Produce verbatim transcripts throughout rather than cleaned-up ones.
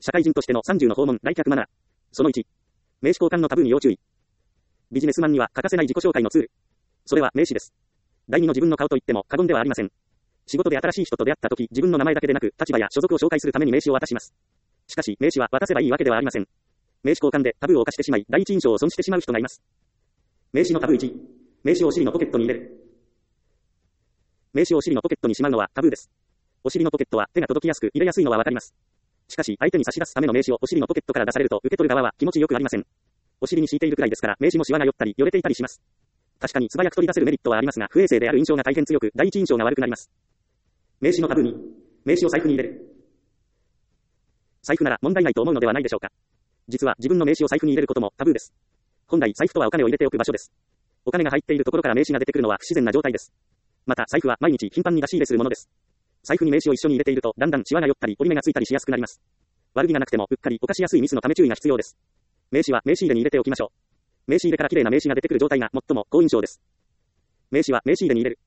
社会人としてのさんじゅうの訪問、来客マナー。そのいち。名刺交換のタブーに要注意。ビジネスマンには欠かせない自己紹介のツール。それは名刺です。第二の自分の顔と言っても過言ではありません。仕事で新しい人と出会った時、自分の名前だけでなく、立場や所属を紹介するために名刺を渡します。しかし、名刺は渡せばいいわけではありません。名刺交換でタブーを犯してしまい、第一印象を損してしまう人がいます。名刺のタブーいち。名刺をお尻のポケットに入れる。名刺をお尻のポケットにしまうのはタブーです。お尻のポケットは手が届きやすく入れやすいのはわかります。しかし、相手に差し出すための名刺をお尻のポケットから出されると、受け取る側は気持ちよくありません。お尻に敷いているくらいですから、名刺もシワが寄ったり、よれていたりします。確かに素早く取り出せるメリットはありますが、不衛生である印象が大変強く、第一印象が悪くなります。名刺のタブーに、名刺を財布に入れる。財布なら問題ないと思うのではないでしょうか。実は自分の名刺を財布に入れることもタブーです。本来財布とはお金を入れておく場所です。お金が入っているところから名刺が出てくるのは不自然な状態です。また財布は毎日頻繁に出し入れするものです。財布に名刺を一緒に入れていると、だんだんシワが寄ったり折り目がついたりしやすくなります。悪気がなくてもうっかり犯しやすいミスのため注意が必要です。名刺は名刺入れに入れておきましょう。名刺入れから綺麗な名刺が出てくる状態が最も好印象です。名刺は名刺入れに入れる。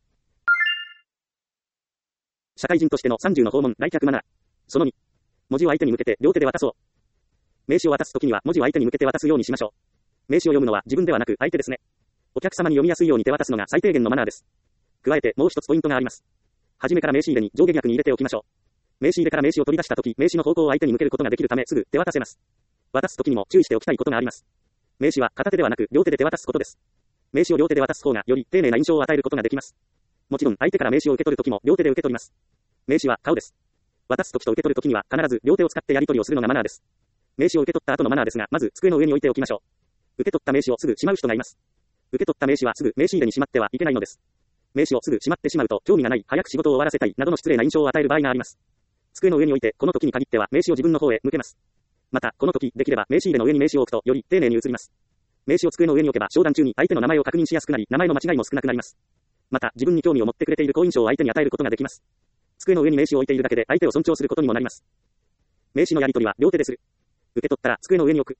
社会人としてのさんじゅうの訪問、来客マナー。そのに。文字を相手に向けて両手で渡そう。名刺を渡すときには文字を相手に向けて渡すようにしましょう。名刺を読むのは自分ではなく相手ですね。お客様に読みやすいように手渡すのが最低限のマナーです。加えてもう一つポイントがあります。はじめから名刺入れに上下逆に入れておきましょう。名刺入れから名刺を取り出したとき、名刺の方向を相手に向けることができるためすぐ手渡せます。渡すときにも注意しておきたいことがあります。名刺は片手ではなく両手で手渡すことです。名刺を両手で渡す方がより丁寧な印象を与えることができます。もちろん相手から名刺を受け取るときも両手で受け取ります。名刺は顔です。渡すときと受け取るときには必ず両手を使ってやり取りをするのがマナーです。名刺を受け取った後のマナーですが、まず机の上に置いておきましょう。受け取った名刺をすぐしまう人がいます。受け取った名刺はすぐ名刺入れにしまってはいけないのです。名刺をすぐしまってしまうと、興味がない、早く仕事を終わらせたいなどの失礼な印象を与える場合があります。机の上に置いて、この時に限っては名刺を自分の方へ向けます。また、この時、できれば名刺入れの上に名刺を置くと、より丁寧に映ります。名刺を机の上に置けば、商談中に相手の名前を確認しやすくなり、名前の間違いも少なくなります。また、自分に興味を持ってくれている好印象を相手に与えることができます。机の上に名刺を置いているだけで、相手を尊重することにもなります。名刺のやり取りは両手でする。受け取ったら机の上に置く。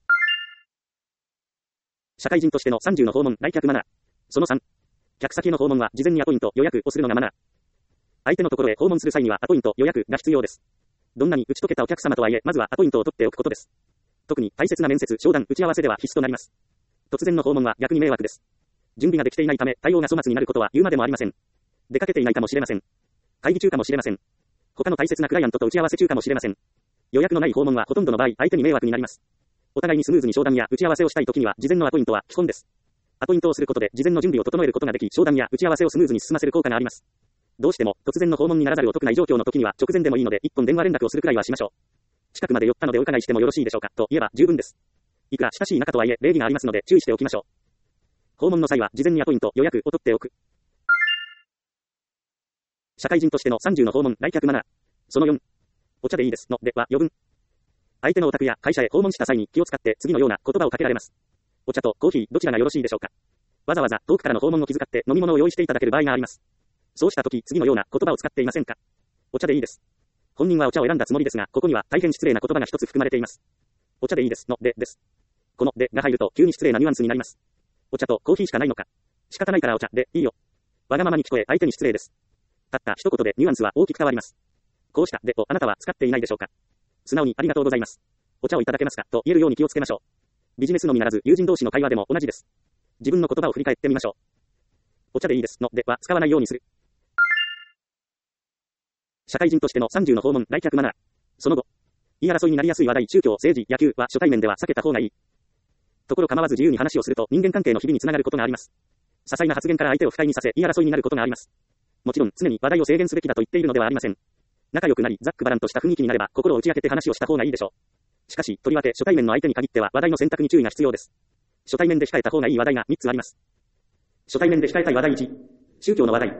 社会人としてのさんじゅうの訪問、来客マナー。そのさん。客先への訪問は事前にアポイント、予約をするのがマナー。相手のところへ訪問する際にはアポイント、予約が必要です。どんなに打ち解けたお客様とはいえ、まずはアポイントを取っておくことです。特に大切な面接、商談、打ち合わせでは必須となります。突然の訪問は逆に迷惑です。準備ができていないため、対応が粗末になることは言うまでもありません。出かけていないかもしれません。会議中かもしれません。他の大切なクライアントと打ち合わせ中かもしれません。予約のない訪問はほとんどの場合、相手に迷惑になります。お互いにスムーズに商談や打ち合わせをしたいときには、事前のアポイントは基本です。アポイントをすることで、事前の準備を整えることができ、商談や打ち合わせをスムーズに進ませる効果があります。どうしても、突然の訪問にならざるを得ない状況の時には、直前でもいいので、一本電話連絡をするくらいはしましょう。近くまで寄ったのでお伺いしてもよろしいでしょうか、と言えば十分です。いくら親しい仲とはいえ、礼儀がありますので、注意しておきましょう。訪問の際は、事前にアポイント、予約を取っておく。社会人としてのさんじゅうの訪問、来客マナー。そのよん。お茶でいいですのでは余分。相手のお宅や会社へ訪問した際に気を使って次のような言葉をかけられます。お茶とコーヒーどちらがよろしいでしょうか。わざわざ遠くからの訪問を気遣って飲み物を用意していただける場合があります。そうした時、次のような言葉を使っていませんか。お茶でいいです。本人はお茶を選んだつもりですが、ここには大変失礼な言葉が一つ含まれています。お茶でいいですのでです。このでが入ると急に失礼なニュアンスになります。お茶とコーヒーしかないのか。仕方ないからお茶でいいよ。わがままに聞こえ相手に失礼です。たった一言でニュアンスは大きく変わります。こうしたでをあなたは使っていないでしょうか。素直にありがとうございます。お茶をいただけますかと言えるように気をつけましょう。ビジネスのみならず友人同士の会話でも同じです。自分の言葉を振り返ってみましょう。お茶でいいですのでは使わないようにする。社会人としてのさんじゅうの訪問、来客マナー。その後、言い争いになりやすい話題、宗教、政治、野球は初対面では避けた方がいい。ところ構わず自由に話をすると人間関係の日々につながることがあります。些細な発言から相手を不快にさせ、言い争いになることがあります。もちろん常に話題を制限すべきだと言っているのではありません。仲良くなり、ざっくばらんとした雰囲気になれば、心を打ち明けて話をした方がいいでしょう。しかし、とりわけ初対面の相手に限っては話題の選択に注意が必要です。初対面で控えた方がいい話題がみっつあります。初対面で控えたい話題いち、宗教の話題。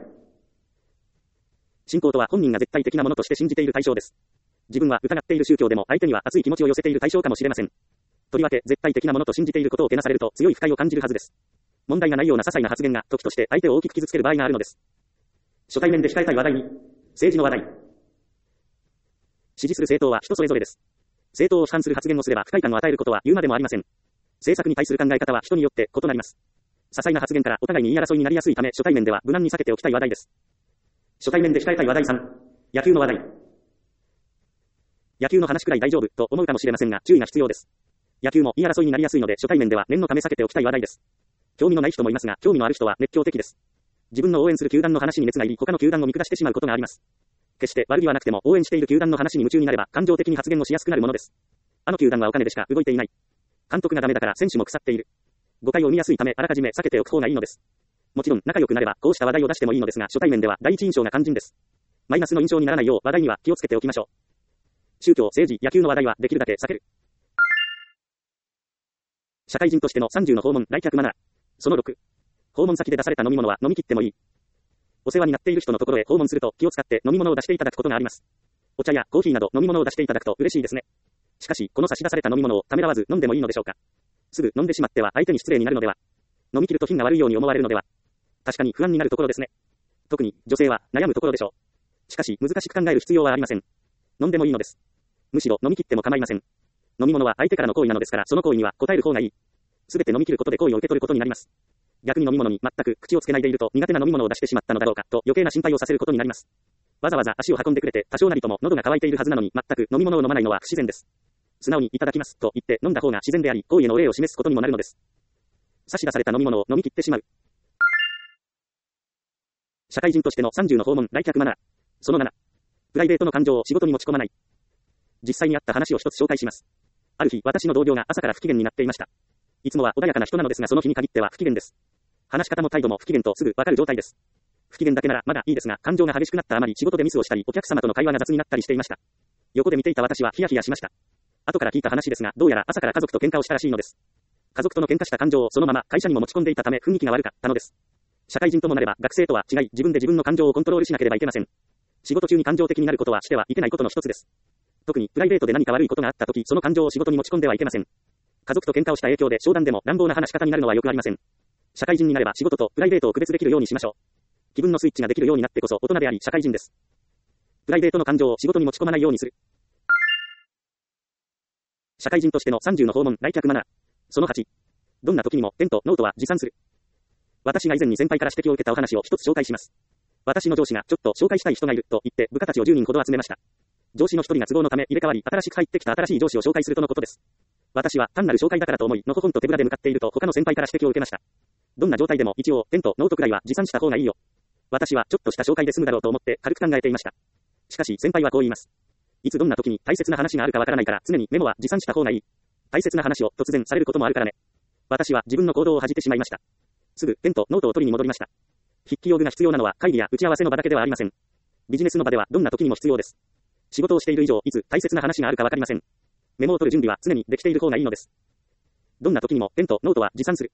信仰とは本人が絶対的なものとして信じている対象です。自分は疑っている宗教でも相手には熱い気持ちを寄せている対象かもしれません。とりわけ絶対的なものと信じていることをけなされると強い不快を感じるはずです。問題がないような些細な発言が時として相手を大きく傷つける場合があるのです。初対面で控えたい話題に、政治の話題。支持する政党は人それぞれです。政党を批判する発言をすれば不快感を与えることは言うまでもありません。政策に対する考え方は人によって異なります。些細な発言からお互いに言い争いになりやすいため初対面では無難に避けておきたい話題です。初対面で控えたい話題さん、野球の話題。 野球の話くらい大丈夫と思うかもしれませんが、注意が必要です。野球も言い争いになりやすいので、初対面では念のため避けておきたい話題です。興味のない人もいますが、興味のある人は熱狂的です。自分の応援する球団の話に熱が入り、他の球団を見下してしまうことがあります。決して悪気はなくても、応援している球団の話に夢中になれば、感情的に発言をしやすくなるものです。あの球団はお金でしか動いていない。監督がダメだから選手も腐っている。誤解を生みやすいため、あらかじめ避けておく方がいいのです。もちろん、仲良くなれば、こうした話題を出してもいいのですが、初対面では第一印象が肝心です。マイナスの印象にならないよう、話題には気をつけておきましょう。宗教、政治、野球の話題はできるだけ避ける。社会人としてのさんじゅうの訪問、来客マナー。そのろく。訪問先で出された飲み物は飲み切ってもいい。お世話になっている人のところへ訪問すると気を使って飲み物を出していただくことがあります。お茶やコーヒーなど飲み物を出していただくと嬉しいですね。しかし、この差し出された飲み物をためらわず飲んでもいいのでしょうか。すぐ飲んでしまっては相手に失礼になるのでは。飲み切ると品が悪いように思われるのでは。確かに不安になるところですね。特に女性は悩むところでしょう。しかし難しく考える必要はありません。飲んでもいいのです。むしろ飲み切っても構いません。飲み物は相手からの行為なのですから、その行為には応える方がいい。すべて飲み切ることで行為を受け取ることになります。逆に飲み物に全く口をつけないでいると苦手な飲み物を出してしまったのだろうかと余計な心配をさせることになります。わざわざ足を運んでくれて多少なりとも喉が渇いているはずなのに全く飲み物を飲まないのは不自然です。素直にいただきますと言って飲んだ方が自然であり、行為へのお礼を示すことにもなるのです。差し出された飲み物を飲み切ってしまう。社会人としてのさんじゅうの訪問、来客マナー。そのなな。プライベートの感情を仕事に持ち込まない。実際にあった話を一つ紹介します。ある日、私の同僚が朝から不機嫌になっていました。いつもは穏やかな人なのですが、その日に限っては不機嫌です。話し方も態度も不機嫌とすぐわかる状態です。不機嫌だけならまだいいですが、感情が激しくなったあまり仕事でミスをしたり、お客様との会話が雑になったりしていました。横で見ていた私はヒヤヒヤしました。後から聞いた話ですが、どうやら朝から家族と喧嘩をしたらしいのです。家族との喧嘩した感情をそのまま会社にも持ち込んでいたため雰囲気が悪かったのです。社会人ともなれば学生とは違い、自分で自分の感情をコントロールしなければいけません。仕事中に感情的になることはしてはいけないことの一つです。特にプライベートで何か悪いことがあったとき、その感情を仕事に持ち込んではいけません。家族と喧嘩をした影響で商談でも乱暴な話し方になるのはよくありません。社会人になれば仕事とプライベートを区別できるようにしましょう。気分のスイッチができるようになってこそ大人であり社会人です。プライベートの感情を仕事に持ち込まないようにする。社会人としてのさんじゅうの訪問、来客マナー。そのはち。どんな時にもペンとノートは持参する。私が以前に先輩から指摘を受けたお話を一つ紹介します。私の上司がちょっと紹介したい人がいると言って部下たちをじゅうにんほど集めました。上司の一人が都合のため入れ替わり新しく入ってきた新しい上司を紹介するとのことです。私は単なる紹介だからと思いのほほんと手ぶらで向かっていると他の先輩から指摘を受けました。どんな状態でも一応ペンとノートくらいは持参した方がいいよ。私はちょっとした紹介で済むだろうと思って軽く考えていました。しかし先輩はこう言います。いつどんな時に大切な話があるかわからないから常にメモは持参した方がいい。大切な話を突然されることもあるからね。私は自分の行動を恥じてしまいました。すぐペンとノートを取りに戻りました。筆記用具が必要なのは会議や打ち合わせの場だけではありません。ビジネスの場ではどんな時にも必要です。仕事をしている以上いつ大切な話があるかわかりません。メモを取る準備は常にできている方がいいのです。どんな時にもペンとノートは持参する。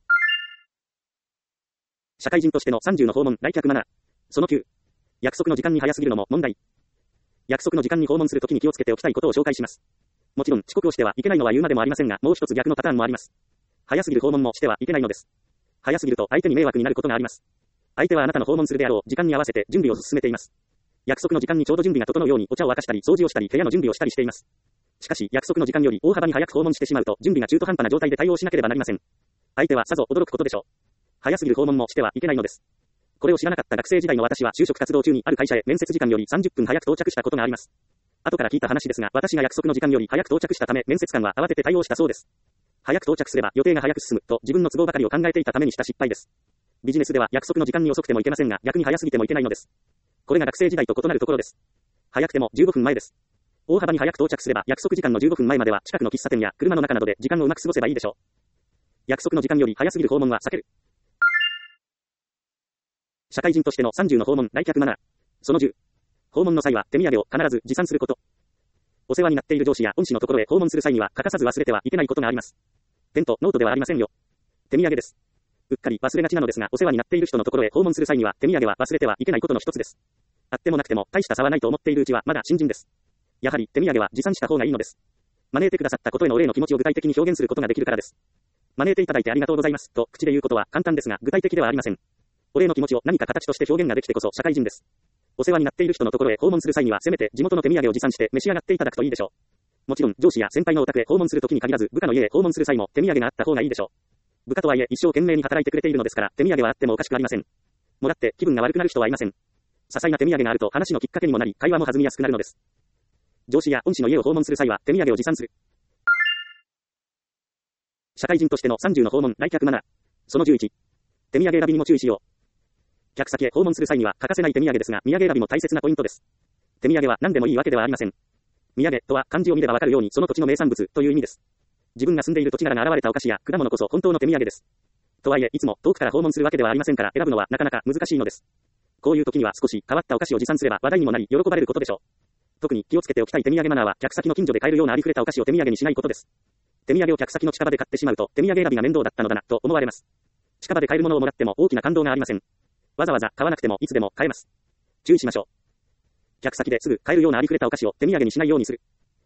社会人としてのさんじゅうの訪問、来客マナー。そのきゅう。約束の時間に早すぎるのも問題。約束の時間に訪問するときに気をつけておきたいことを紹介します。もちろん遅刻をしてはいけないのは言うまでもありませんが、もう一つ逆のパターンもあります。早すぎる訪問もしてはいけないのです。早すぎると相手に迷惑になることがあります。相手はあなたの訪問するであろう時間に合わせて準備を進めています。約束の時間にちょうど準備が整うようにお茶を沸かしたり掃除をしたり部屋の準備をしたりしています。しかし約束の時間より大幅に早く訪問してしまうと準備が中途半端な状態で対応しなければなりません。相手はさぞ驚くことでしょう。早すぎる訪問もしてはいけないのです。これを知らなかった学生時代の私は就職活動中にある会社へ面接時間よりさんじゅっぷん早く到着したことがあります。後から聞いた話ですが、私が約束の時間より早く到着したため面接官は慌てて対応したそうです。早く到着すれば予定が早く進むと自分の都合ばかりを考えていたためにした失敗です。ビジネスでは約束の時間に遅くてもいけませんが、逆に早すぎてもいけないのです。これが学生時代と異なるところです。早くてもじゅうごふんまえです。大幅に早く到着すれば約束時間のじゅうごふんまえまでは近くの喫茶店や車の中などで時間をうまく過ごせばいいでしょう。約束の時間より早すぎる訪問は避ける。社会人としてのさんじゅうの訪問、来客マナー。そのじゅう。訪問の際は手土産を必ず持参すること。お世話になっている上司や恩師のところへ訪問する際には欠かさず忘れてはいけないことがあります。ペンとノートではありませんよ。手土産です。うっかり忘れがちなのですが、お世話になっている人のところへ訪問する際には手土産は忘れてはいけないことの一つです。あってもなくても大した差はないと思っているうちはまだ新人です。やはり手土産は持参した方がいいのです。招いてくださったことへのお礼の気持ちを具体的に表現することができるからです。招いていただいてありがとうございますと口で言うことは簡単ですが具体的ではありません。お礼の気持ちを何か形として表現ができてこそ社会人です。お世話になっている人のところへ訪問する際にはせめて地元の手土産を持参して召し上がっていただくといいでしょう。もちろん上司や先輩のお宅へ訪問するときに限らず部下の家へ訪問する際も手土産があった方がいいでしょう。部下とはいえ一生懸命に働いてくれているのですから手土産はあってもおかしくありません。もらって気分が悪くなる人はいません。些細な手土産があると話のきっかけにもなり会話も弾みやすくなるのです。 上司や恩師の家を訪問する際は手土産を持参する。社会人としてのさんじゅうの訪問来客マナー。そのじゅういち。手土産選びにも注意しよう。客先へ訪問する際には欠かせない手土産ですが、土産選びも大切なポイントです。手土産は何でもいいわけではありません。土産とは漢字を見ればわかるようにその土地の名産物という意味です。自分が住んでいる土地柄が現れたお菓子や果物こそ本当の手土産です。とはいえ、いつも遠くから訪問するわけではありませんから選ぶのはなかなか難しいのです。こういう時には少し変わったお菓子を持参すれば話題にもなり喜ばれることでしょう。特に気をつけておきたい手土産マナーは客先の近所で買えるようなありふれたお菓子を手土産にしないことです。手土産を客先の近場で買ってしまうと手土産選びが面倒だったのだなと思われます。近場で買えるものをもらっても大きな感動がありません。わざわざ買わなくてもいつでも買えます。注意しましょう。客先ですぐ買えるようなありふれたお菓子を手土産にしないようにする。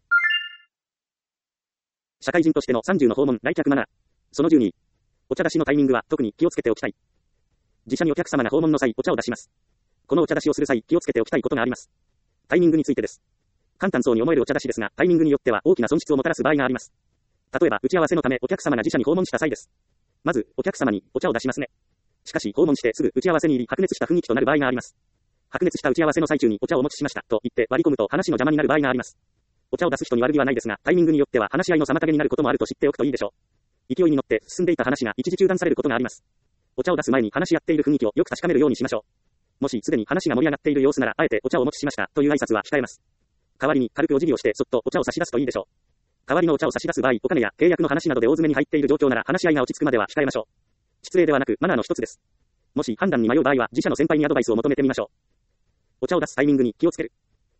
社会人としてのさんじゅうの訪問来客マナー。そのじゅうに。お茶出しのタイミングは特に気をつけておきたい。自社にお客様が訪問の際お茶を出します。このお茶出しをする際気をつけておきたいことがあります。タイミングについてです。簡単そうに思えるお茶出しですが、タイミングによっては大きな損失をもたらす場合があります。例えば打ち合わせのためお客様が自社に訪問した際です。まずお客様にお茶を出しますね。しかし訪問してすぐ打ち合わせに入り白熱した雰囲気となる場合があります。白熱した打ち合わせの最中にお茶をお持ちしましたと言って割り込むと話の邪魔になる場合があります。お茶を出す人に悪気はないですが、タイミングによっては話し合いの妨げになることもあると知っておくといいでしょう。勢いに乗って進んでいた話が一時中断されることがあります。お茶を出す前に話し合っている雰囲気をよく確かめるようにしましょう。もしすでに話が盛り上がっている様子なら、あえてお茶をお持ちしましたという挨拶は控えます。代わりに軽くお辞儀をしてそっとお茶を差し出すといいでしょう。代わりのお茶を差し出す場合、お金や契約の話などで大詰めに入っている状況なら話し合いが落ち着くまでは控えましょう。失礼ではなくマナーの一つです。もし判断に迷う場合は自社の先輩にアドバイスを求めてみましょう。お茶を出すタイミングに気をつける。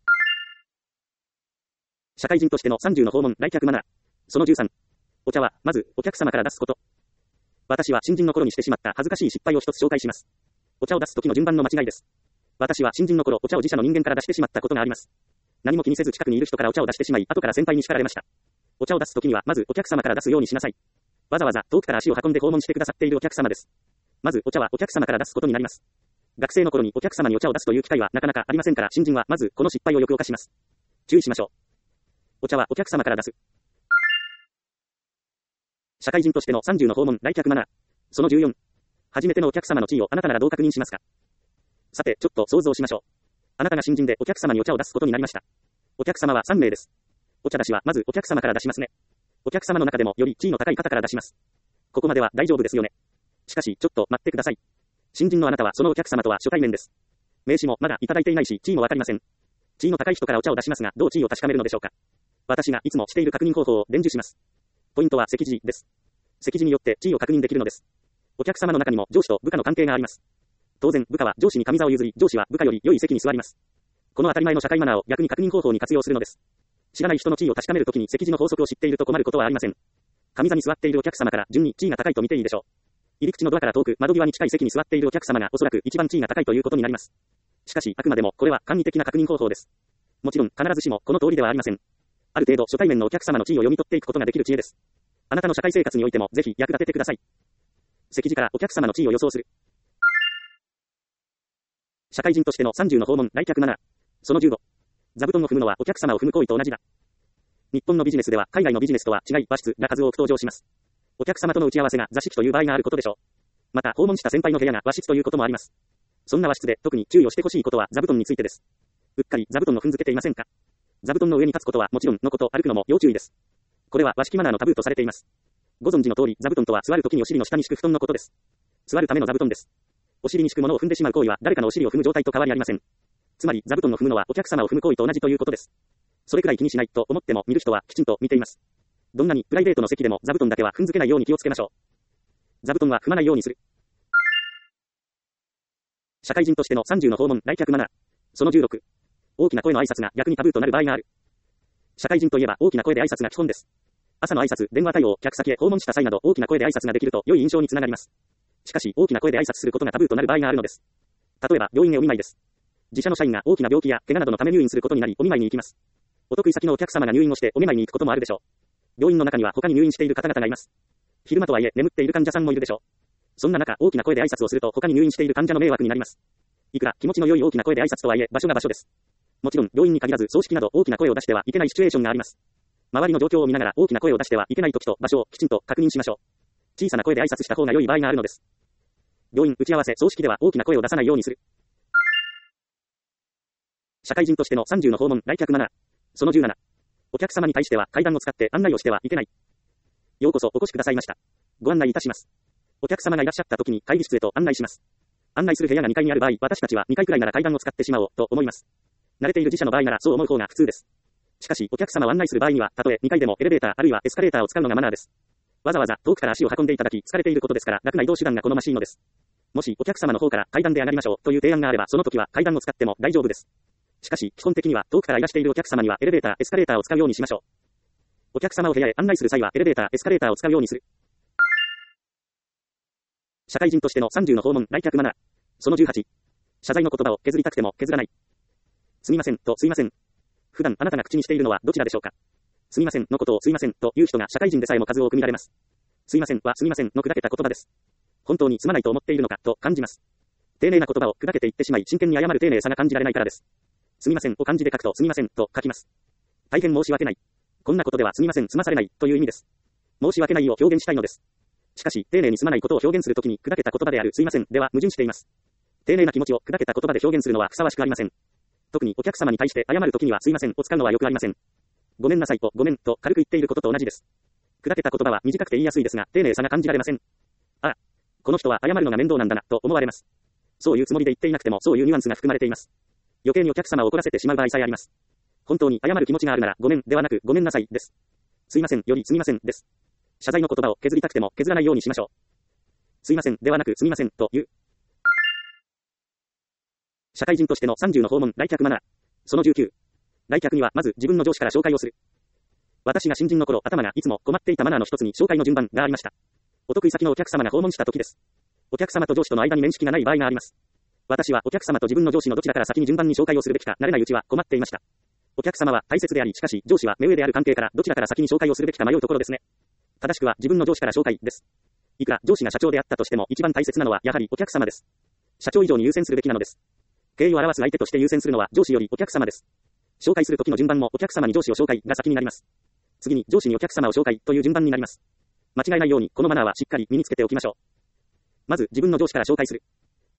社会人としてのさんじゅうの訪問来客マナー。そのじゅうさん。お茶はまずお客様から出すこと。私は新人の頃にしてしまった恥ずかしい失敗を一つ紹介します。お茶を出す時の順番の間違いです。私は新人の頃お茶を自社の人間から出してしまったことがあります。何も気にせず近くにいる人からお茶を出してしまい、後から先輩に叱られました。お茶を出す時にはまずお客様から出すようにしなさい。わざわざ遠くから足を運んで訪問してくださっているお客様です。まずお茶はお客様から出すことになります。学生の頃にお客様にお茶を出すという機会はなかなかありませんから、新人はまずこの失敗をよく犯します。注意しましょう。お茶はお客様から出す。社会人としてのさんじゅうの訪問来客マナー。そのじゅうよん。初めてのお客様の地位をあなたならどう確認しますか。さて、ちょっと想像しましょう。あなたが新人でお客様にお茶を出すことになりました。お客様はさんめいです。お茶出しはまずお客様から出しますね。お客様の中でもより地位の高い方から出します。ここまでは大丈夫ですよね。しかし、ちょっと待ってください。新人のあなたはそのお客様とは初対面です。名刺もまだいただいていないし、地位もわかりません。地位の高い人からお茶を出しますが、どう地位を確かめるのでしょうか。私がいつもしている確認方法を伝授します。ポイントは席次です。席次によって地位を確認できるのです。お客様の中にも上司と部下の関係があります。当然、部下は上司に上座を譲り、上司は部下より良い席に座ります。この当たり前の社会マナーを逆に確認方法に活用するのです。知らない人の地位を確かめるときに席次の法則を知っていると困ることはありません。上座に座っているお客様から順に地位が高いと見ていいでしょう。入り口のドアから遠く窓際に近い席に座っているお客様がおそらく一番地位が高いということになります。しかし、あくまでもこれは簡易的な確認方法です。もちろん、必ずしもこの通りではありません。ある程度初対面のお客様の地位を読み取っていくことができる知恵です。あなたの社会生活においてもぜひ役立ててください。席次からお客様の地位を予想する。社会人としてのさんじゅうの訪問来客マナー。そのじゅうご。座布団を踏むのはお客様を踏む行為と同じだ。日本のビジネスでは海外のビジネスとは違い和室が数多く登場します。お客様との打ち合わせが座敷という場合があることでしょう。また訪問した先輩の部屋が和室ということもあります。そんな和室で特に注意をしてほしいことは座布団についてです。うっかり座布団を踏んづけていませんか。座布団の上に立つことはもちろんのこと歩くのも要注意です。これは和式マナーのタブーとされています。ご存知の通り座布団とは座るときにお尻の下に敷く布団のことです。座るための座布団です。お尻に敷くものを踏んでしまう行為は誰かのお尻を踏む状態と変わりありません。つまり座布団を踏むのはお客様を踏む行為と同じということです。それくらい気にしないと思っても見る人はきちんと見ています。どんなにプライベートの席でも座布団だけは踏んづけないように気をつけましょう。座布団は踏まないようにする。社会人としてのさんじゅうの訪問来客マナー。そのじゅうろく。大きな声の挨拶が逆にタブーとなる場合がある。社会人といえば大きな声で挨拶が基本です。朝の挨拶、電話対応、客先へ訪問した際など大きな声で挨拶ができると良い印象につながります。しかし大きな声で挨拶することがタブーとなる場合があるのです。例えば病院へお見舞いです。自社の社員が大きな病気や怪我などのため入院することになりお見舞いに行きます。お得意先のお客様が入院をしてお見舞いに行くこともあるでしょう。病院の中には他に入院している方々がいます。昼間とはいえ眠っている患者さんもいるでしょう。そんな中大きな声で挨拶をすると他に入院している患者の迷惑になります。いくら気持ちの良い大きな声で挨拶とはいえ場所が場所です。もちろん病院に限らず葬式など大きな声を出してはいけないシチュエーションがあります。周りの状況を見ながら大きな声を出してはいけない時と場所をきちんと確認しましょう。小さな声で挨拶した方が良い場合があるのです。病院、打ち合わせ、葬式では大きな声を出さないようにする。社会人としてのさんじゅうの訪問来客マナー。 そのじゅうなな。お客様に対しては階段を使って案内をしてはいけない。ようこそお越しくださいました。ご案内いたします。お客様がいらっしゃった時に会議室へと案内します。案内する部屋がにかいにある場合、私たちはにかいくらいなら階段を使ってしまおうと思います。慣れている自社の場合ならそう思う方が普通です。しかし、お客様を案内する場合には、たとえにかいでもエレベーターあるいはエスカレーターを使うのがマナーです。わざわざ遠くから足を運んでいただき、疲れていることですから、楽な移動手段が好ましいのです。もし、お客様の方から階段で上がりましょうという提案があれば、その時は階段を使っても大丈夫です。しかし、基本的には遠くからいらしているお客様にはエレベーター、エスカレーターを使うようにしましょう。お客様を部屋へ案内する際はエレベーター、エスカレーターを使うようにする。社会人としてのさんじゅうの訪問、来客マナー。そのじゅうはち。謝罪の言葉を削りたくても削らない。すみませんとすいません。普段あなたが口にしているのはどちらでしょうか。すみませんのことをすいませんという人が社会人でさえも数多く見られます。すいませんはすみませんの砕けた言葉です。本当にすまないと思っているのかと感じます。丁寧な言葉を砕けて言ってしまい真剣に謝る丁寧さが感じられないからです。すみませんを漢字で書くとすみませんと書きます。大変申し訳ない。こんなことではすみません済まされないという意味です。申し訳ないを表現したいのです。しかし、丁寧に済まないことを表現するときに砕けた言葉であるすいませんでは矛盾しています。丁寧な気持ちを砕けた言葉で表現するのはふさわしくありません。特にお客様に対して謝るときにはすいませんを使うのはよくありません。ごめんなさいとごめんと軽く言っていることと同じです。砕けた言葉は短くて言いやすいですが、丁寧さが感じられません。ああ、この人は謝るのが面倒なんだなと思われます。そういうつもりで言っていなくてもそういうニュアンスが含まれています。余計にお客様を怒らせてしまう場合さえあります。本当に謝る気持ちがあるならごめんではなくごめんなさいです。すいませんよりすみませんです。謝罪の言葉を削りたくても削らないようにしましょう。すいませんではなくすみませんという。社会人としてのさんじゅうの訪問、来客マナー。そのじゅうきゅう。来客にはまず自分の上司から紹介をする。私が新人の頃、頭がいつも困っていたマナーの一つに紹介の順番がありました。お得意先のお客様が訪問した時です。お客様と上司との間に面識がない場合があります。私はお客様と自分の上司のどちらから先に順番に紹介をするべきか慣れないうちは困っていました。お客様は大切であり、しかし上司は目上である関係からどちらから先に紹介をするべきか迷うところですね。正しくは自分の上司から紹介です。いくら上司が社長であったとしても一番大切なのはやはりお客様です。社長以上に優先するべきなのです。敬意を表す相手として優先するのは上司よりお客様です。紹介する時の順番もお客様に上司を紹介が先になります。次に上司にお客様を紹介という順番になります。間違えないようにこのマナーはしっかり身につけておきましょう。まず自分の上司から紹介する。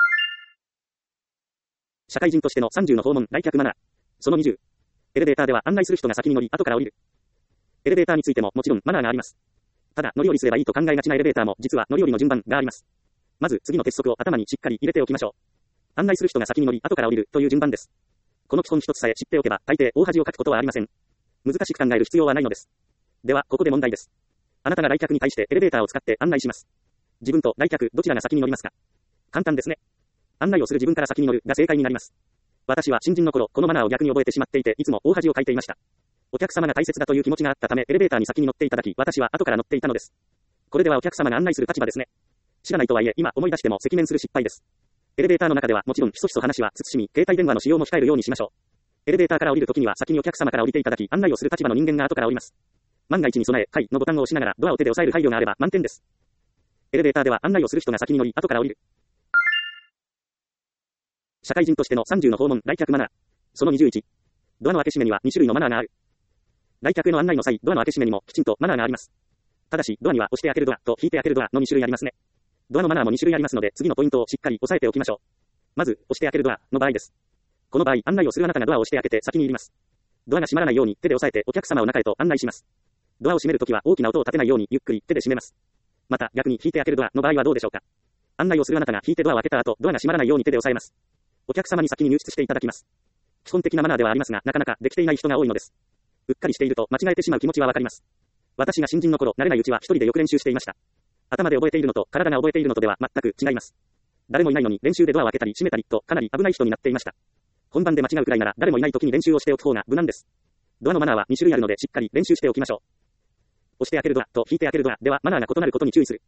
社会人としてのさんじゅうの訪問、来客マナー。そのにじゅう。エレベーターでは案内する人が先に乗り後から降りる。エレベーターについてももちろんマナーがあります。ただ乗り降りすればいいと考えがちなエレベーターも実は乗り降りの順番があります。まず次の鉄則を頭にしっかり入れておきましょう。案内する人が先に乗り後から降りるという順番です。この基本一つさえ知っておけば大抵大恥をかくことはありません。難しく考える必要はないのです。ではここで問題です。あなたが来客に対してエレベーターを使って案内します。自分と来客どちらが先に乗りますか。簡単ですね。案内をする自分から先に乗るが正解になります。私は新人の頃このマナーを逆に覚えてしまっていていつも大恥をかいていました。お客様が大切だという気持ちがあったためエレベーターに先に乗っていただき私は後から乗っていたのです。これではお客様が案内する立場ですね。知らないとはいえ今思い出しても赤面する失敗です。エレベーターの中ではもちろんひそひそ話は慎み携帯電話の使用も控えるようにしましょう。エレベーターから降りるときには先にお客様から降りていただき案内をする立場の人間が後から降ります。万が一に備え階のボタンを押しながらドアを手で押さえる配慮があれば満点です。エレベーターでは案内をする人が先に乗り後から降りる。社会人としてのさんじゅうの訪問、来客マナー。そのにじゅういち。ドアの開け閉めにはに種類のマナーがある。来客への案内の際、ドアの開け閉めにもきちんとマナーがあります。ただし、ドアには押して開けるドアと引いて開けるドアのに種類ありますね。ドアのマナーもに種類ありますので、次のポイントをしっかり押さえておきましょう。まず、押して開けるドアの場合です。この場合、案内をするあなたがドアを押して開けて先に入ります。ドアが閉まらないように手で押さえてお客様を中へと案内します。ドアを閉めるときは大きな音を立てないようにゆっくり手で閉めます。また、逆に引いて開けるドアの場合はどうでしょうか。案内をするあなたが引いてドアを開けた後、ドアが閉まらないように手で押さえます。お客様に先に入室していただきます。基本的なマナーではありますが、なかなかできていない人が多いのです。うっかりしていると間違えてしまう気持ちはわかります。私が新人の頃、慣れないうちは一人でよく練習していました。頭で覚えているのと体が覚えているのとでは全く違います。誰もいないのに練習でドアを開けたり閉めたりとかなり危ない人になっていました。本番で間違うくらいなら誰もいない時に練習をしておく方が無難です。ドアのマナーはに種類あるのでしっかり練習しておきましょう。押して開けるドアと引いて開けるドアではマナーが異なることに注意する。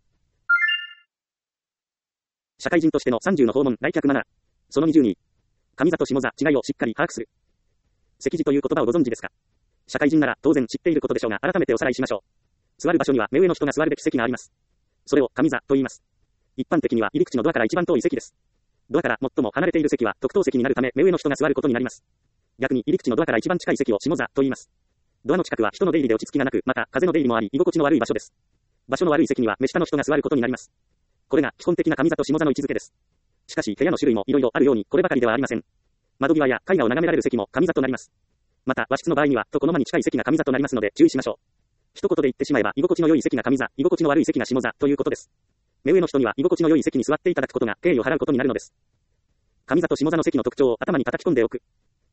社会人としてのさんじゅうの訪問、来客マナー。そのにじゅうに。上座と下座、違いをしっかり把握する。席次という言葉をご存知ですか。社会人なら当然知っていることでしょうが、改めておさらいしましょう。座る場所には目上の人が座るべき席があります。それを上座と言います。一般的には入り口のドアから一番遠い席です。ドアから最も離れている席は特等席になるため目上の人が座ることになります。逆に入り口のドアから一番近い席を下座と言います。ドアの近くは人の出入りで落ち着きがなく、また風の出入りもあり居心地の悪い場所です。場所の悪い席には目下の人が座ることになります。これが基本的な上座と下座の位置づけです。しかし部屋の種類もいろいろあるようにこればかりではありません。窓際や絵画を眺められる席も上座となります。 また、和室の場合には、とこの間に近い席が上座となりますので、注意しましょう。一言で言ってしまえば、居心地の良い席が上座、居心地の悪い席が下座、ということです。目上の人には、居心地の良い席に座っていただくことが、敬意を払うことになるのです。上座と下座の席の特徴を頭に叩き込んでおく。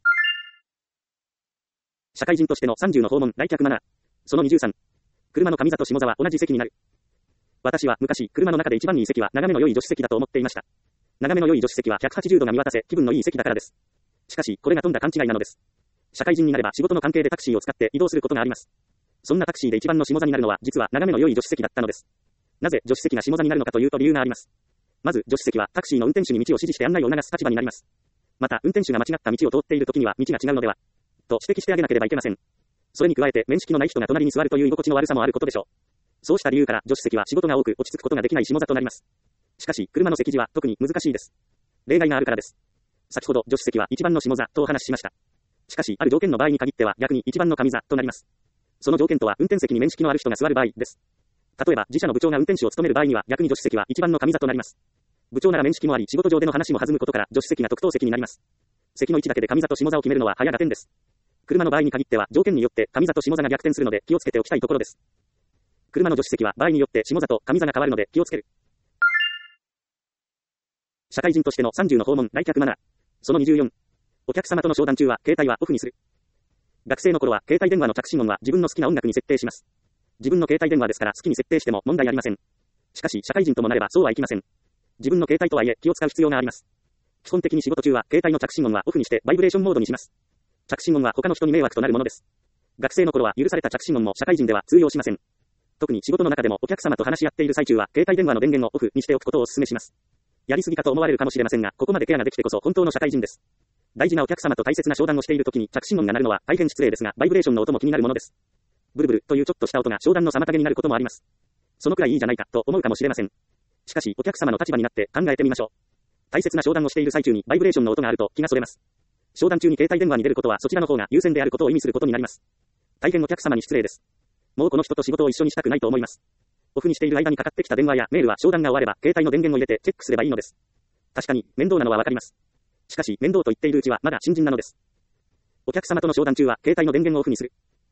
社会人としてのさんじゅうの訪問、来客マナー。そのにじゅうさん。車の上座と下座は同じ席になる。私は昔、車の中で一番いい席は眺めの良い助手席だと思っていました。眺めの良い助手席はひゃくはちじゅうどが見渡せ、気分のいい席だからです。しかし、これがとんだ勘違いなのです。社会人になれば仕事の関係でタクシーを使って移動することがあります。そんなタクシーで一番の下座になるのは、実は眺めの良い助手席だったのです。なぜ助手席が下座になるのかというと理由があります。まず、助手席はタクシーの運転手に道を指示して案内を促す立場になります。また、運転手が間違った道を通っている時には道が違うのではと指摘してあげなければいけません。それに加えて、面識のない人が隣に座るという居心地の悪さもあることでしょう。そうした理由から、助手席は仕事が多く落ち着くことができない下座となります。しかし、車の席次は特に難しいです。例外があるからです。先ほど、助手席は一番の下座とお話ししました。しかし、ある条件の場合に限っては逆に一番の上座となります。その条件とは、運転席に面識のある人が座る場合です。例えば、自社の部長が運転手を務める場合には、逆に助手席は一番の上座となります。部長なら面識もあり、仕事上での話も弾むことから、助手席が特等席になります。席の位置だけで上座と下座を決めるのは早合点です。車の場合に限っては、条件によって上座と下座が逆転するので気をつけておきたいところです。車の助手席は場合によって下座と上座が変わるので気をつける。社会人としてのさんじゅうの訪問、来客マナー。そのにじゅうよん。お客様との商談中は携帯はオフにする。学生の頃は携帯電話の着信音は自分の好きな音楽に設定します。自分の携帯電話ですから好きに設定しても問題ありません。しかし社会人ともなればそうはいきません。自分の携帯とはいえ気を使う必要があります。基本的に仕事中は携帯の着信音はオフにしてバイブレーションモードにします。着信音は他の人に迷惑となるものです。学生の頃は許された着信音も社会人では通用しません。特に仕事の中でもお客様と話し合っている最中は携帯電話の電源をオフにしておくことをお勧めします。やりすぎかと思われるかもしれませんが、ここまでケアができてこそ本当の社会人です。大事なお客様と大切な商談をしている時に着信音が鳴るのは大変失礼ですが、バイブレーションの音も気になるものです。ブルブルというちょっとした音が商談の妨げになることもあります。そのくらいいいじゃないかと思うかもしれません。しかしお客様の立場になって考えてみましょう。大切な商談をしている最中にバイブレーションの音があると気がそれます。商談中に携帯電話に出ることはそちらの方が優先であることを意味することになります。大変お客様に失礼です。もうこの人と仕事を一緒にしたくないと思います。オフにしている間にかかってきた電話やメールは商談が終われば携帯の電源を入れてチェックすればいいのです。確かに面倒なのはわかります。しかし面倒と言っているうちはまだ新人なのです。お客様との商談中は携帯の電源をオフにする。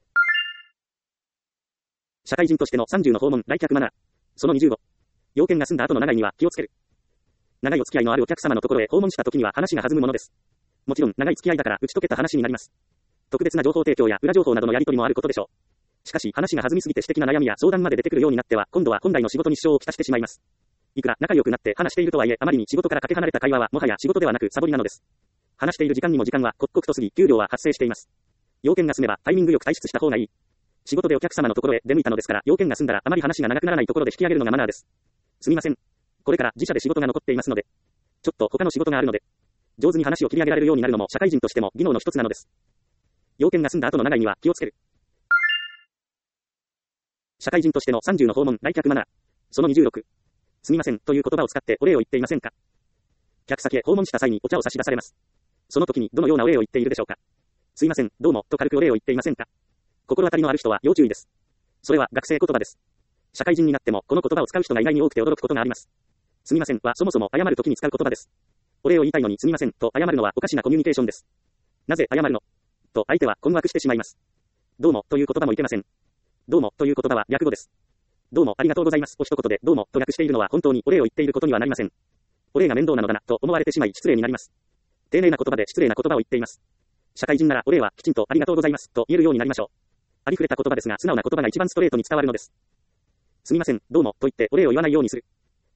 社会人としてのさんじゅうの訪問、来客マナー。そのにじゅうご。要件が済んだ後の長いには気をつける。長いお付き合いのあるお客様のところへ訪問した時には話が弾むものです。もちろん長い付き合いだから打ち解けた話になります。特別な情報提供や裏情報などのやり取りもあることでしょう。しかし話が弾みすぎて私的な悩みや相談まで出てくるようになっては今度は本来の仕事に支障をきたしてしまいます。いくら仲良くなって話しているとはいえあまりに仕事からかけ離れた会話はもはや仕事ではなくサボりなのです。話している時間にも時間は刻々と過ぎ給料は発生しています。要件が済めばタイミングよく退出した方がいい。仕事でお客様のところへ出向いたのですから要件が済んだらあまり話が長くならないところで引き上げるのがマナーです。すみません。これから自社で仕事が残っていますので、ちょっと他の仕事があるので、上手に話を切り上げられるようになるのも社会人としても技能の一つなのです。要件が済んだ後の長いには気をつける。社会人としてのさんじゅうの訪問、来客マナー。そのにじゅうろく。すみませんという言葉を使ってお礼を言っていませんか。客先へ訪問した際にお茶を差し出されます。その時にどのようなお礼を言っているでしょうか。すいません、どうもと軽くお礼を言っていませんか。心当たりのある人は要注意です。それは学生言葉です。社会人になってもこの言葉を使う人が意外に多くて驚くことがあります。すみませんはそもそも謝る時に使う言葉です。お礼を言いたいのにすみませんと謝るのはおかしなコミュニケーションです。なぜ謝るのと相手は困惑してしまいます。どうもという言葉もいけません。どうもという言葉は略語です。どうもありがとうございますを一言でどうもと略しているのは本当にお礼を言っていることにはなりません。お礼が面倒なのだなと思われてしまい失礼になります。丁寧な言葉で失礼な言葉を言っています。社会人ならお礼はきちんとありがとうございますと言えるようになりましょう。ありふれた言葉ですが素直な言葉が一番ストレートに伝わるのです。すみません、どうもと言ってお礼を言わないようにする。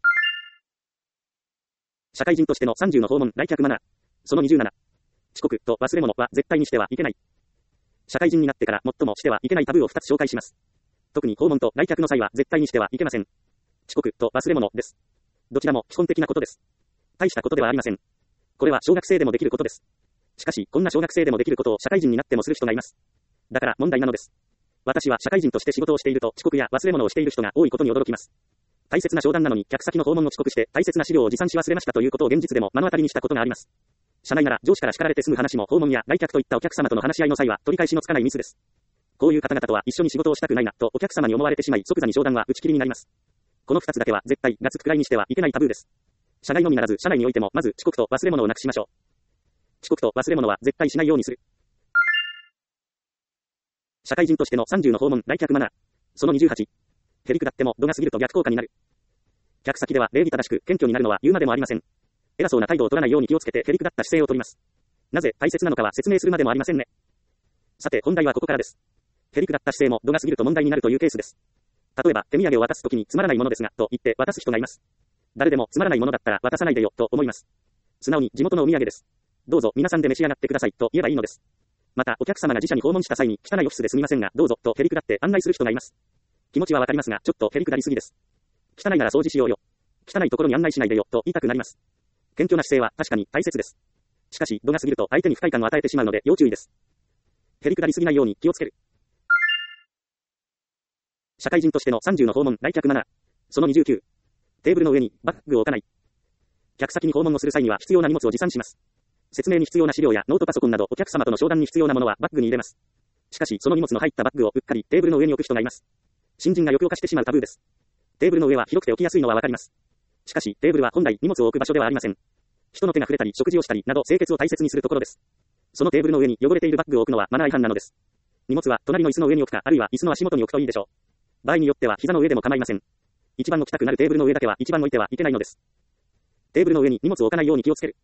社会人としてのさんじゅうの訪問、来客マナー。そのにじゅうなな。遅刻と忘れ物は絶対にしてはいけない。社会人になってから最もしてはいけないタブーをふたつ紹介します。特に訪問と来客の際は絶対にしてはいけません。遅刻と忘れ物です。どちらも基本的なことです。大したことではありません。これは小学生でもできることです。しかし、こんな小学生でもできることを社会人になってもする人がいます。だから問題なのです。私は社会人として仕事をしていると遅刻や忘れ物をしている人が多いことに驚きます。大切な商談なのに客先の訪問を遅刻して大切な資料を持参し忘れましたということを現実でも目の当たりにしたことがあります。社内なら上司から叱られて済む話も訪問や来客といったお客様との話し合いの際は取り返しのつかないミスです。こういう方々とは一緒に仕事をしたくないなとお客様に思われてしまい即座に商談は打ち切りになります。このふたつだけは絶対ガツくらいにしてはいけないタブーです。社内のみならず社内においてもまず遅刻と忘れ物をなくしましょう。遅刻と忘れ物は絶対しないようにする。 社会人としてのさんじゅうの訪問、来客マナー。そのにじゅうはち。へりくだっても度が過ぎると逆効果になる。客先では礼儀正しく謙虚になるのは言うまでもありません。偉そうな態度を取らないように気をつけてへりくだった姿勢を取ります。なぜ大切なのかは説明するまでもありませんね。さて本題はここからです。へりくだった姿勢も度が過ぎると問題になるというケースです。例えば手土産を渡すときにつまらないものですがと言って渡す人がいます。誰でもつまらないものだったら渡さないでよと思います。素直に地元のお土産です。どうぞ皆さんで召し上がってくださいと言えばいいのです。またお客様が自社に訪問した際に汚いオフィスですみませんがどうぞとへりくだって案内する人がいます。気持ちはわかりますがちょっとへりくだりすぎです。汚いなら掃除しようよ。汚いところに案内しないでよと言いたくなります。謙虚な姿勢は確かに大切です。しかし度が過ぎると相手に不快感を与えてしまうので要注意です。へりくだりすぎないように気をつける。社会人としてのさんじゅうの訪問、来客マナー。そのにじゅうきゅう。テーブルの上にバッグを置かない。客先に訪問をする際には必要な荷物を持参します。説明に必要な資料やノートパソコンなどお客様との商談に必要なものはバッグに入れます。しかしその荷物の入ったバッグをうっかりテーブルの上に置く人がいます。新人が抑揚化してしまうタブーです。テーブルの上は広くて置きやすいのはわかります。しかしテーブルは本来荷物を置く場所ではありません。人の手が触れたり食事をしたりなど清潔を大切にするところです。そのテーブルの上に汚れているバッグを置くのはマナー違反なのです。荷物は隣の椅子の上に置くかあるいは椅子の足元に置くといいでしょう。場合によっては膝の上でも構いません。一番置きたくなるテーブルの上だけは一番置いてはいけないのです。テーブルの上に荷物を置かないように気をつける。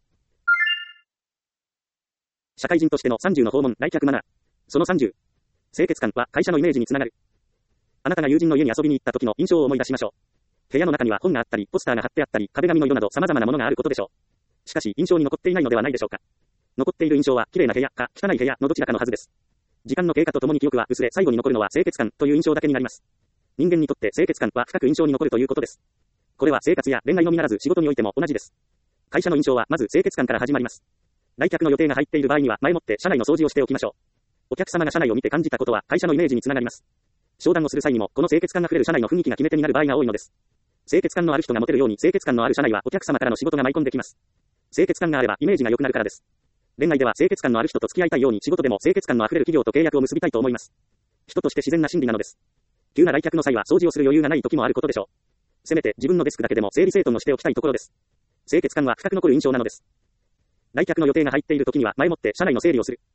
社会人としてのさんじゅうの訪問、来客マナー。そのさんじゅう。清潔感は会社のイメージにつながる。あなたが友人の家に遊びに行った時の印象を思い出しましょう。部屋の中には本があったり、ポスターが貼ってあったり、壁紙の色など様々なものがあることでしょう。しかし印象に残っていないのではないでしょうか。残っている印象は綺麗な部屋か汚い部屋のどちらかのはずです。時間の経過とともに記憶は薄れ、最後に残るのは清潔感という印象だけになります。人間にとって清潔感は深く印象に残るということです。これは生活や恋愛のみならず仕事においても同じです。会社の印象はまず清潔感から始まります。来客の予定が入っている場合には前もって社内の掃除をしておきましょう。お客様が社内を見て感じたことは会社のイメージにつながります。商談をする際にもこの清潔感が触れる社内の雰囲気が決め手になる場合が多いのです。清潔感のある人が持てるように清潔感のある社内はお客様からの仕事が舞い込んできます。清潔感があればイメージが良くなるからです。恋愛では清潔感のある人と付き合いたいように仕事でも清潔感のあふれる企業と契約を結びたいと思います。人として自然な心理なのです。急な来客の際は掃除をする余裕がない時もあることでしょう。せめて自分のデスクだけでも整理整頓をしておきたいところです。清潔感は深く残る印象なのです。来客の予定が入っている時には前もって社内の整理をする。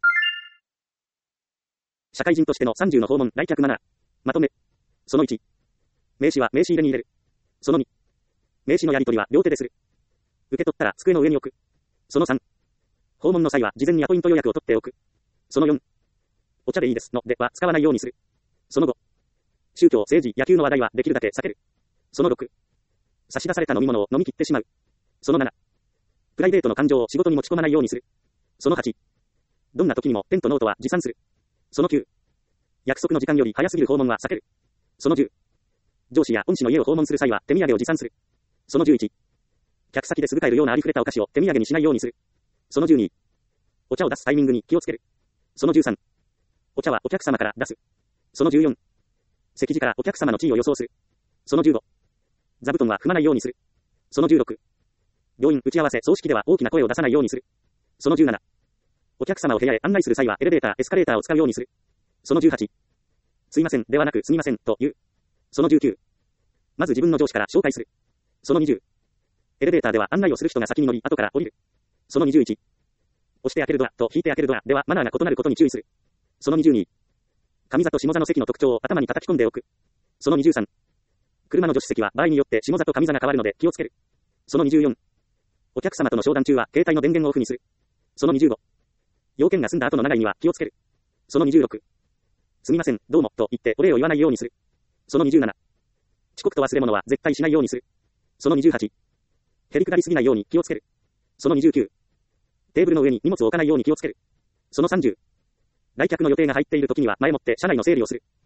社会人としてのさんじゅうの訪問、来客マナー。まとめ。そのいち。名刺は名刺入れに入れる。そのに。名刺のやり取りは両手でする。受け取ったら机の上に置く。そのさん。訪問の際は事前にアポイント予約を取っておく。そのよん。お茶でいいですのでは使わないようにする。そのご。宗教、政治、野球の話題はできるだけ避ける。そのろく。差し出された飲み物を飲み切ってしまう。そのなな。プライベートの感情を仕事に持ち込まないようにする。そのはち。どんな時にもペンとノートは持参する。そのきゅう。約束の時間より早すぎる訪問は避ける。そのじゅう。上司や恩師の家を訪問する際は手土産を持参する。そのじゅういち。客先ですぐ買えるようなありふれたお菓子を手土産にしないようにする。そのじゅうに。お茶を出すタイミングに気をつける。そのじゅうさん。お茶はお客様から出す。そのじゅうよん。席次からお客様の地位を予想する。そのじゅうご。座布団は踏まないようにする。そのじゅうろく。病院打ち合わせ葬式では大きな声を出さないようにする。そのじゅうなな。お客様を部屋へ案内する際はエレベーター、エスカレーターを使うようにする。そのじゅうはち。すいませんではなくすみませんと言う。そのじゅうきゅう。まず自分の上司から紹介する。そのにじゅう。エレベーターでは案内をする人が先に乗り後から降りる。そのにじゅういち。押して開けるドアと引いて開けるドアではマナーが異なることに注意する。そのにじゅうに。上座と下座の席の特徴を頭に叩き込んでおく。そのにじゅうさん。車の助手席は場合によって下座と上座が変わるので気をつける。そのにじゅうよん。お客様との商談中は携帯の電源をオフにする。そのにじゅうご。要件が済んだ後の長いには気をつける。そのにじゅうろく。すみません、どうも、と言ってお礼を言わないようにする。そのにじゅうなな。遅刻と忘れ物は絶対しないようにする。そのにじゅうはち。へりくだりすぎないように気をつける。そのにじゅうきゅう。テーブルの上に荷物を置かないように気をつける。そのさんじゅう。来客の予定が入っている時には前もって社内の整理をする。